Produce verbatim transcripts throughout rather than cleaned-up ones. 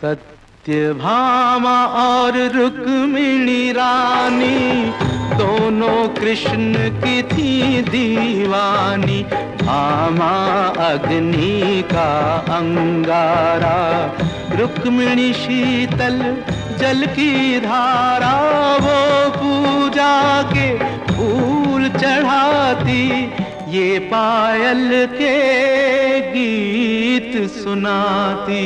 सत्यभामा और रुक्मिणी रानी दोनों कृष्ण की थी दीवानी। भामा अग्नि का अंगारा, रुक्मिणी शीतल जल की धारा। वो पूजा के फूल चढ़ाती, ये पायल के गीत सुनाती।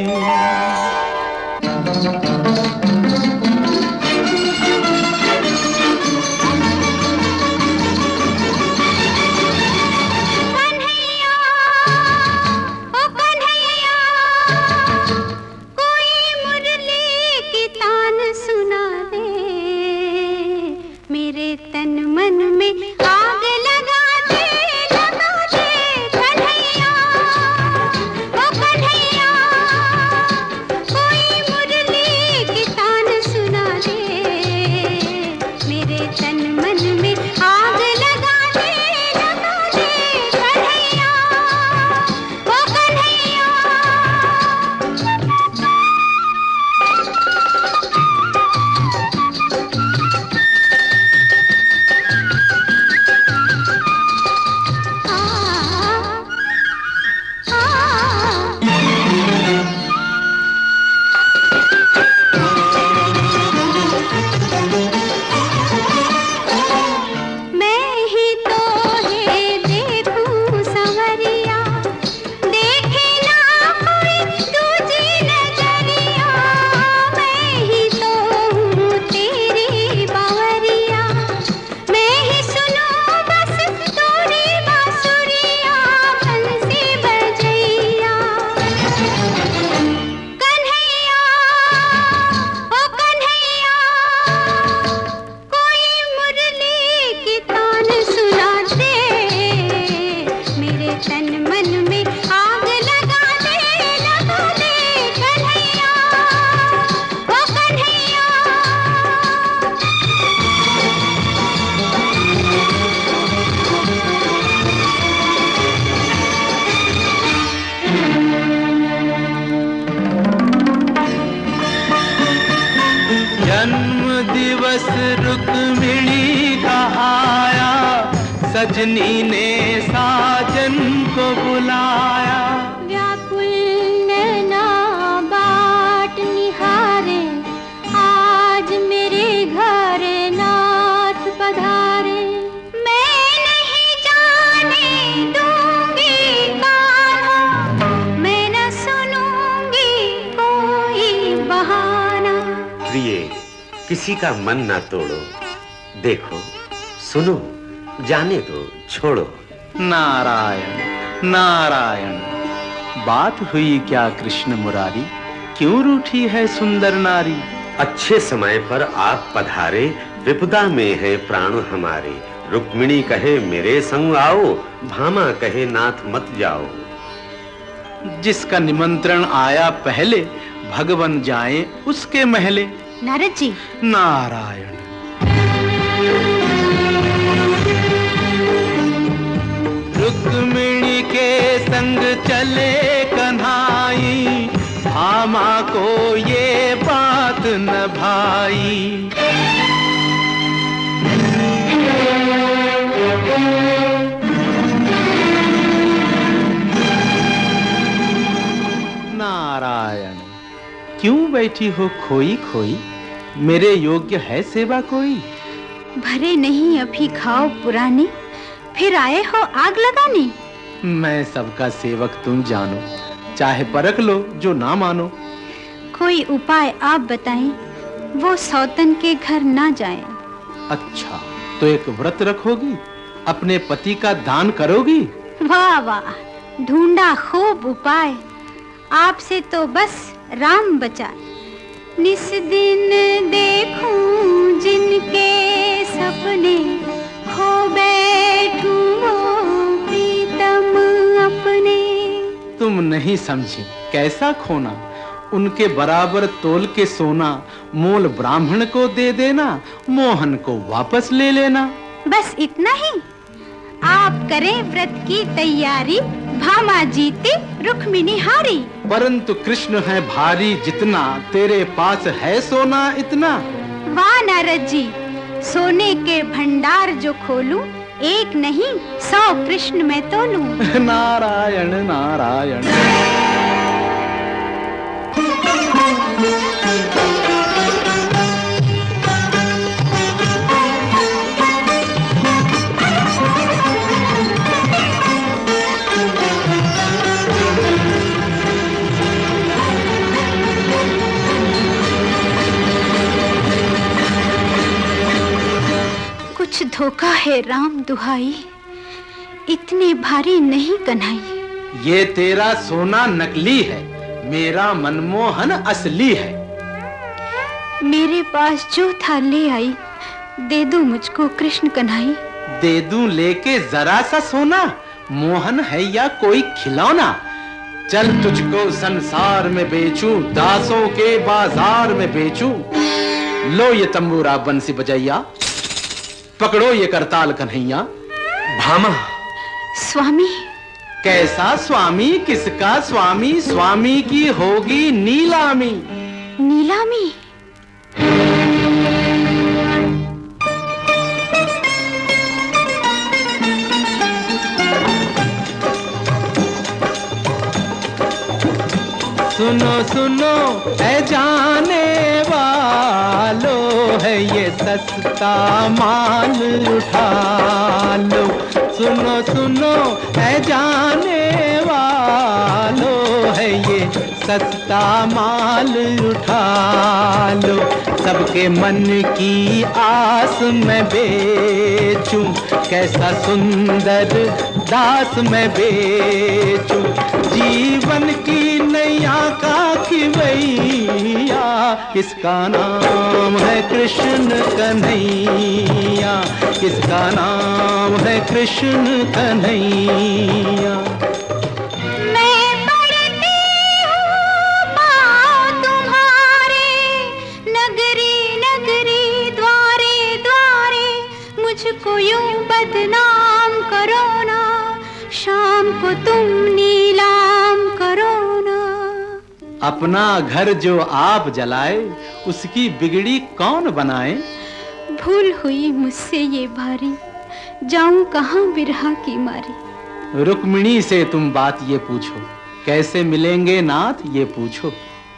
दिवस रुक्मिणी का आया, सजनी ने साजन को बुलाया। व्याकुल नैना बाट निहारे, आज मेरे घर नाथ पधारे। मैं नहीं जाने दूंगी कान्हा, मैं न सुनूंगी कोई बहाना। प्रिय, किसी का मन ना तोड़ो, देखो सुनो, जाने दो, छोड़ो। नारायण नारायण, बात हुई क्या कृष्ण मुरारी, क्यों रूठी है सुंदर नारी। अच्छे समय पर आप पधारे, विपदा में है प्राण हमारे। रुक्मिणी कहे मेरे संग आओ, भामा कहे नाथ मत जाओ। जिसका निमंत्रण आया पहले, भगवन जाए उसके महले। नारद जी। नारायण। रुक्मिणी के संग चले कन्हाई, भामा को ये बात न भाई। नारायण, क्यों बैठी हो खोई खोई, मेरे योग्य है सेवा कोई। भरे नहीं अभी खाओ पुरानी, फिर आए हो आग लगाने। मैं सबका सेवक तुम जानो, चाहे परख लो जो ना मानो। कोई उपाय आप बताएं, वो सौतन के घर ना जाएं। अच्छा, तो एक व्रत रखोगी, अपने पति का दान करोगी। वाह वाह, ढूंढा खूब उपाय, आपसे तो बस राम बचा। निस दिन देखूं जिनके सपने, खो बैठूं वो प्रीतम अपने। तुम नहीं समझी कैसा खोना, उनके बराबर तोल के सोना। मोल ब्राह्मण को दे देना, मोहन को वापस ले लेना। बस इतना ही? आप करें व्रत की तैयारी, भामा जीती रुक्मिणी हारी। परंतु कृष्ण है भारी जितना, तेरे पास है सोना इतना। वाह नारद जी, सोने के भंडार जो खोलूं, एक नहीं सौ कृष्ण मैं तोलूं। नारायण नारायण। कुछ धोखा है राम दुहाई, इतने भारी नहीं कन्हई। ये तेरा सोना नकली है, मेरा मनमोहन असली है। मेरे पास जो था ले आई, दे दो मुझको कृष्ण कन्हई। दे दूं लेके जरा सा सोना, मोहन है या कोई खिलौना। चल तुझको संसार में बेचूं, दासों के बाजार में बेचूं। लो ये तंबूरा बंसी बजैया, पकड़ो ये करताल कन्हैया। भामा। स्वामी। कैसा स्वामी, किसका स्वामी? स्वामी की होगी नीलामी। नीलामी? सुनो सुनो है जाने वालो, है ये सस्ता माल उठा लो। सुनो सुनो है जाने वालो, है ये सस्ता माल उठा लो। सबके मन की आस मैं बेचूं, कैसा सुंदर दास मैं बेचूं। जीवन की नैया का खिवैया, किसका नाम है कृष्ण कन्हैया। किसका नाम है कृष्ण कन्हैया। मैं पढ़ती हूँ पाँव तुम्हारे, नगरी नगरी द्वारे द्वारे। मुझको यूं बदनाम करो ना, शाम को तुम नीलाम करो ना। अपना घर जो आप जलाए, उसकी बिगड़ी कौन बनाए। भूल हुई मुझसे ये भारी, जाऊं कहाँ बिरहा की मारी। रुक्मिणी से तुम बात ये पूछो, कैसे मिलेंगे नाथ ये पूछो।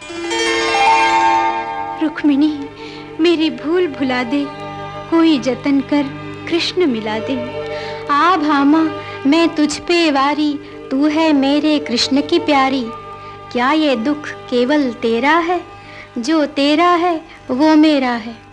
रुक्मिणी मेरी भूल भुला दे, कोई जतन कर कृष्ण मिला दे। आ भामा मैं तुझ पे वारी, तू है मेरे कृष्ण की प्यारी। क्या ये दुख केवल तेरा है, जो तेरा है वो मेरा है।